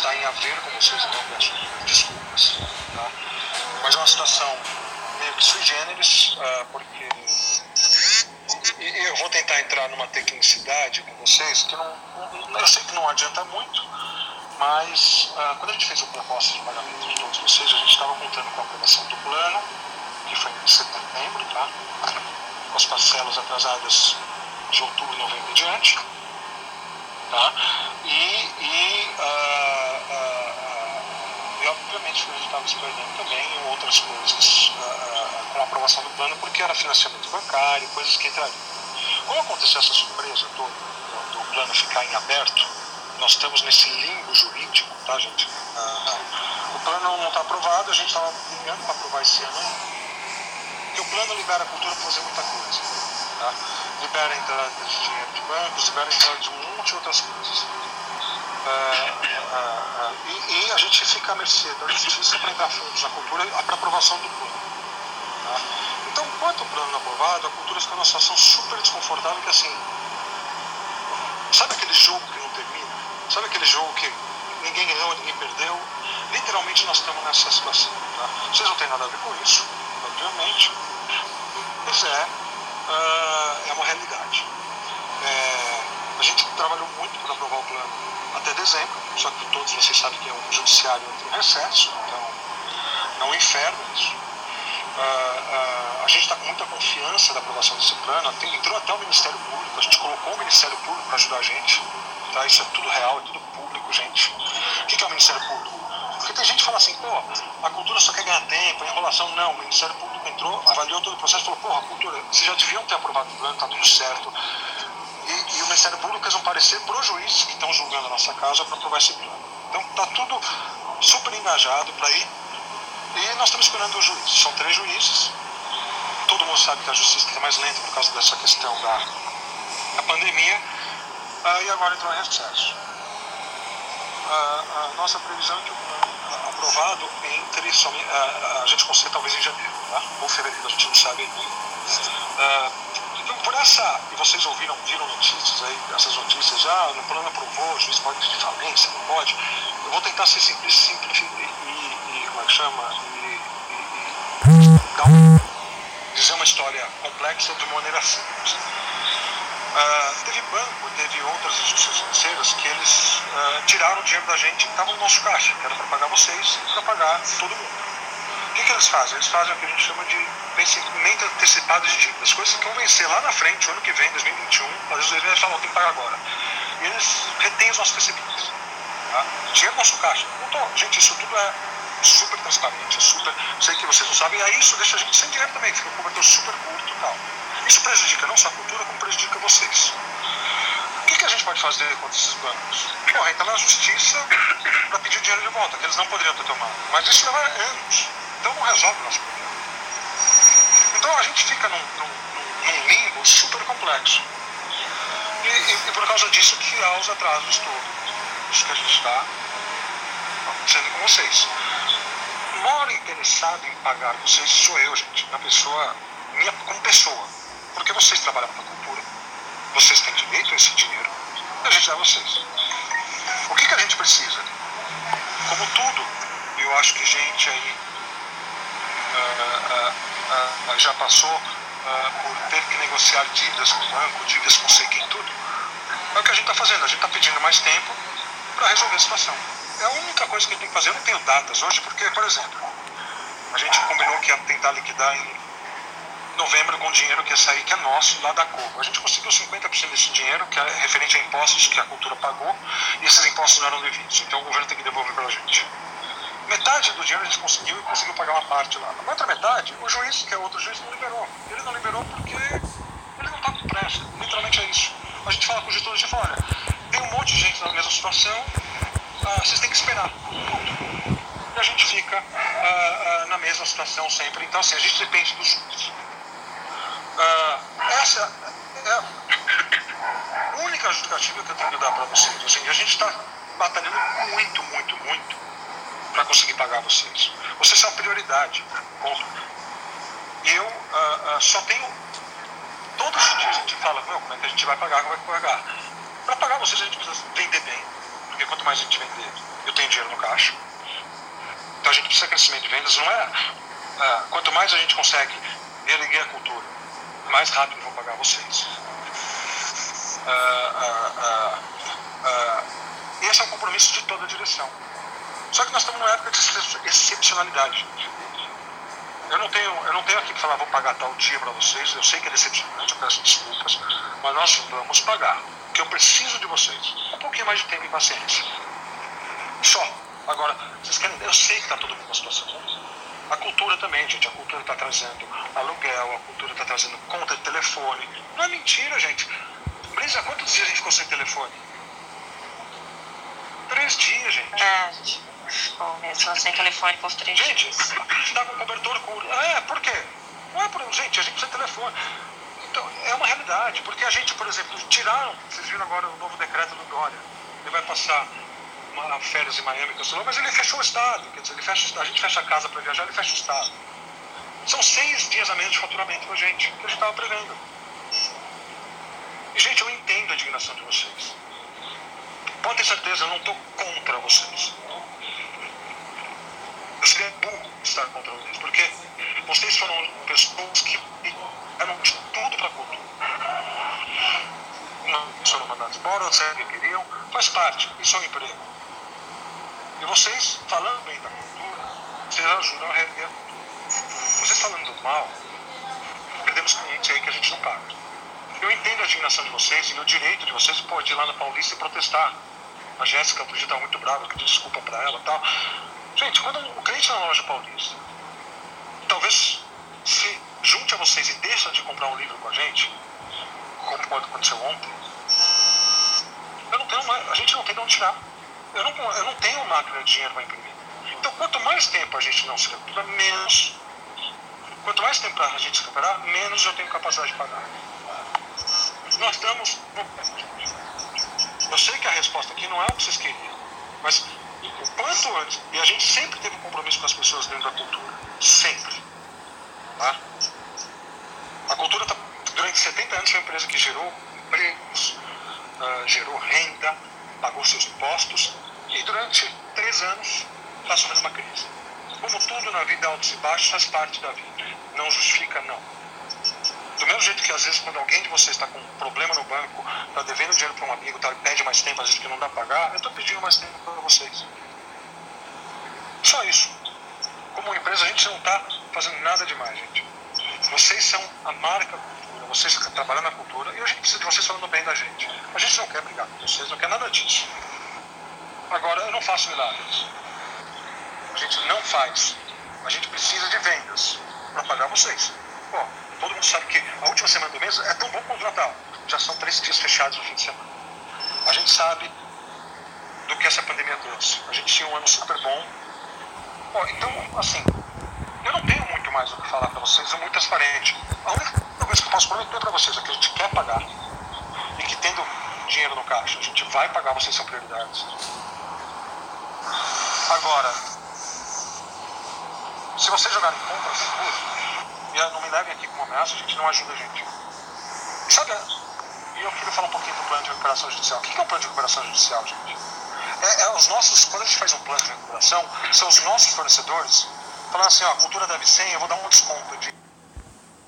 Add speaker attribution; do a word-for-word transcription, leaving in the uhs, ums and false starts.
Speaker 1: está em haver com vocês, então peço desculpas, tá? Mas é uma situação meio que sui generis, uh, porque e eu vou tentar entrar numa tecnicidade com vocês, que não, não, eu sei que não adianta muito, mas uh, quando a gente fez a proposta de pagamento de todos vocês, a gente estava contando com a aprovação do plano, que foi em setembro, tá? Com as parcelas atrasadas de outubro, novembro e diante, tá? E, e, uh, uh, uh, e obviamente a gente estava esperando também outras coisas uh, uh, com a aprovação do plano, porque era financiamento bancário, coisas que entrariam. Como aconteceu essa surpresa toda do, do plano ficar em aberto, nós estamos nesse limbo jurídico, tá, gente? Uh, o plano não está aprovado, a gente estava brigando para aprovar esse ano, porque o plano libera a cultura para fazer muita coisa, tá? Libera a entrada de dinheiro de bancos, libera a entrada de um monte de outras coisas. Uh, uh, uh, e, e a gente fica à mercê da justiça para entrar fundos na cultura para aprovação do plano. Tá? Então, enquanto o plano não é aprovado, a cultura fica numa situação super desconfortável, que assim, sabe aquele jogo que não termina? Sabe aquele jogo que ninguém ganhou, ninguém perdeu? Literalmente nós estamos nessa situação. Tá? Vocês não têm nada a ver com isso, obviamente, mas é, uh, é uma realidade. É, a gente trabalhou muito para aprovar o plano até dezembro, só que todos vocês sabem que é um judiciário entre recesso, então é um inferno isso. Uh, uh, a gente está com muita confiança da aprovação desse plano, tem, entrou até o Ministério Público, a gente colocou o Ministério Público para ajudar a gente, tá? Isso é tudo real, é tudo público, gente. O que, que é o Ministério Público? Porque tem gente que fala assim, pô, a cultura só quer ganhar tempo, a enrolação. Não, o Ministério Público entrou, avaliou todo o processo e falou, porra, cultura, vocês já deviam ter aprovado o plano, tá tudo certo. E, e o Ministério Público fez um parecer para os juízes que estão julgando a nossa causa para aprovar esse plano. Então tá tudo super engajado para ir. E nós estamos esperando os juízes. São três juízes. Todo mundo sabe que a justiça está mais lenta por causa dessa questão da, da pandemia. Uh, e agora entrou em recesso. Uh, a nossa previsão é que o plano aprovado entre somente, uh, a gente consiga talvez em janeiro, tá? Ou fevereiro, a gente não sabe ainda. Uh, então, por essa, e vocês ouviram, viram notícias aí, essas notícias, já no plano aprovou, o juiz pode pedir falência, não pode. Eu vou tentar ser simples, simples e, e, e como é que chama? E, e, e dar um, dizer uma história complexa de maneira simples. Uh, teve banco, teve outras instituições financeiras que eles uh, tiraram o dinheiro da gente que estava no nosso caixa, que era para pagar vocês e para pagar todo mundo. O que, que eles fazem? Eles fazem o que a gente chama de vencimento antecipado de dívidas, coisas que vão vencer lá na frente, o ano que vem, dois mil e vinte e um, às vezes eles falam, tem que pagar agora. E eles retêm os nossos recebidos. Tá? Dinheiro no nosso caixa. Então, gente, isso tudo é super transparente, é super. Sei que vocês não sabem, e aí isso deixa a gente sem dinheiro também, fica um cobertor super curto e tal. Isso prejudica não só a cultura, como prejudica vocês. O que, que a gente pode fazer contra esses bancos? Bom, entrar na justiça para pedir o dinheiro de volta, que eles não poderiam ter tomado. Mas isso leva anos, então não resolve o nosso problema. Então a gente fica num, num, num limbo super complexo. E, e, e por causa disso que há os atrasos todos. Isso que a gente está acontecendo com vocês. O maior interessado em pagar vocês sou eu, gente. A pessoa, minha, como pessoa. Porque vocês trabalham com a cultura. Vocês têm direito a esse dinheiro. E a gente dá a vocês. O que, que a gente precisa? Como tudo, eu acho que gente aí uh, uh, uh, uh, já passou uh, por ter que negociar dívidas com o banco, dívidas com sei quem, tudo. É o que a gente está fazendo. A gente está pedindo mais tempo para resolver a situação. É a única coisa que a gente tem que fazer. Eu não tenho datas hoje, porque, por exemplo, a gente combinou que ia tentar liquidar em novembro com dinheiro que ia sair, que é nosso, lá da Cobo. A gente conseguiu cinquenta por cento desse dinheiro, que é referente a impostos que a cultura pagou, e esses impostos não eram devidos. Então o governo tem que devolver para a gente. Metade do dinheiro a gente conseguiu e conseguiu pagar uma parte lá. A outra metade, o juiz, que é outro juiz, não liberou. Ele não liberou porque ele não está com pressa. Literalmente é isso. A gente fala com o gestor, a gente fala, olha, tem um monte de gente na mesma situação, ah, vocês têm que esperar. E a gente fica ah, ah, na mesma situação sempre. Então, assim, a gente depende dos juízes. Ah, essa é a única justificativa que eu tenho que dar para vocês. Assim, a gente está batalhando muito, muito, muito para conseguir pagar vocês. Vocês são a prioridade. Ponto. E eu ah, ah, só tenho... Todos os dias a gente fala, meu, como é que a gente vai pagar, como é que vai pagar? Para pagar vocês a gente precisa vender bem. porque quanto mais a gente vender, eu tenho dinheiro no caixa. Então a gente precisa de crescimento de vendas, não é? Ah, quanto mais a gente consegue erguer a cultura, mais rápido vão pagar vocês. Ah, ah, ah, ah, esse é o compromisso de toda a direção. Só que nós estamos numa época de excepcionalidade. Eu não tenho, eu não tenho aqui que falar, vou pagar tal dia para vocês, eu sei que é decepcionante, eu peço desculpas, mas nós vamos pagar, porque eu preciso de vocês. Um pouquinho mais de tempo e paciência. Só. Agora, vocês querem, eu sei que está todo mundo na situação. A cultura também, gente, a cultura está trazendo aluguel, a cultura está trazendo conta de telefone. Não é mentira, gente. Brisa, quantos dias a gente ficou sem telefone? Três dias, gente.
Speaker 2: É, gente. Bom, mesmo sem telefone por três
Speaker 1: gente,
Speaker 2: dias.
Speaker 1: Gente, está com cobertura com... É, por quê? Não é por... Gente, a gente precisa de telefone. Então, é uma realidade. Porque a gente, por exemplo, tiraram... Vocês viram agora o novo decreto do Dória. Ele vai passar uma férias em Miami, cancelou, mas ele fechou o estado. Quer dizer, ele fecha, a gente fecha a casa para viajar, ele fecha o estado. São seis dias a menos de faturamento para a gente, que a gente estava prevendo. E, gente, eu entendo a indignação de vocês. Pode ter certeza, eu não estou contra vocês. Eu seria burro estar contra vocês, porque vocês foram pessoas que eram de tudo para a cultura. Não foram mandados embora, não sei o que queriam, faz parte, isso é um emprego. E vocês, falando bem da cultura, vocês ajudam a reerguer a cultura. Vocês falando mal, perdemos clientes aí que a gente não paga. Eu entendo a indignação de vocês e o direito de vocês pode ir lá na Paulista e protestar. A Jéssica podia estar muito brava, pedir desculpa para ela e tal. Gente, quando o cliente na loja Paulista, talvez se junte a vocês e deixa de comprar um livro com a gente, como pode acontecer ontem, eu não tenho mais, a gente não tem de onde tirar. Eu não, eu não tenho máquina de dinheiro para imprimir. Então, quanto mais tempo a gente não se recupera, menos. Quanto mais tempo a gente se recuperar, menos eu tenho capacidade de pagar. Nós estamos. Eu sei que a resposta aqui não é o que vocês queriam, mas o quanto antes. E a gente sempre teve um compromisso com as pessoas dentro da cultura. Sempre. Tá? A cultura, tá, durante setenta anos, foi uma empresa que gerou empregos, uh, gerou renda, pagou seus impostos, e durante três anos está sofrendo uma crise. Como tudo na vida, altos e baixos, faz parte da vida. Não justifica, não. Do mesmo jeito que às vezes quando alguém de vocês está com um problema no banco, está devendo dinheiro para um amigo, tá, pede mais tempo, às vezes porque não dá para pagar, eu estou pedindo mais tempo para vocês. Só isso. Como empresa a gente não está fazendo nada demais, gente. Vocês são a marca cultura, vocês que trabalham na cultura, e a gente precisa de vocês falando bem da gente. A gente não quer brigar com vocês, não quer nada disso. Agora, eu não faço milagres. A gente não faz. A gente precisa de vendas para pagar vocês. Pô, todo mundo sabe que a última semana do mês é tão bom contratar. Já são três dias fechados no fim de semana. A gente sabe do que essa pandemia trouxe. A gente tinha um ano super bom. Pô, então, assim, eu não tenho muito mais o que falar para vocês, é muito transparente. A única coisa que eu posso prometer para vocês é que a gente quer pagar. E que tendo dinheiro no caixa, a gente vai pagar, vocês são prioridades. Agora, se vocês jogarem contra essa coisa, e não me levem aqui com uma ameaça, a gente não ajuda a gente. E sabe, e eu queria falar um pouquinho do plano de recuperação judicial. O que é um plano de recuperação judicial, gente? É, é os nossos, quando a gente faz um plano de recuperação, são os nossos fornecedores falando assim, ó, a cultura deve cem, eu vou dar um desconto de